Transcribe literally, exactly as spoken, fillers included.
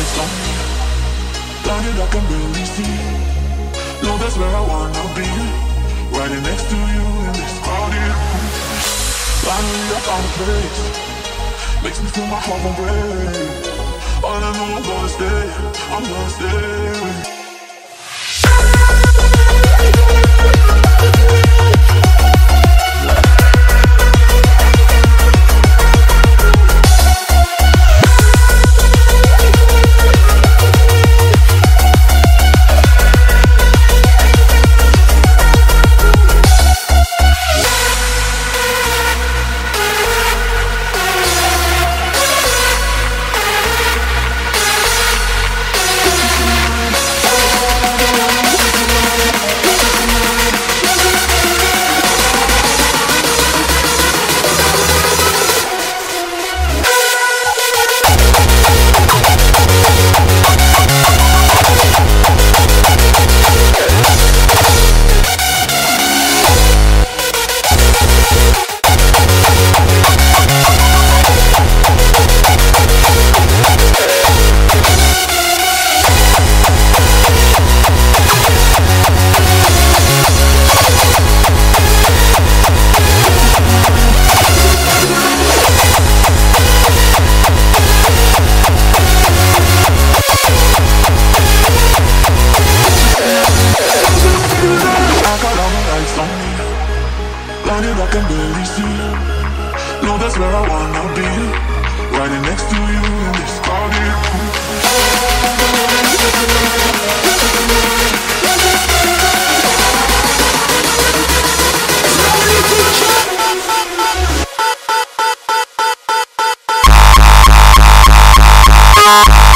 lights on me, blinded I can barely see. No, that's where I wanna be, riding next to you in this crowded room. Finally I found a place, makes me feel my heart vibrate. All I know I'm gonna stay, I'm gonna stay. Blinded, I can barely see. No, that's where I wanna be, riding next to you in this crowded room. We'll be right back.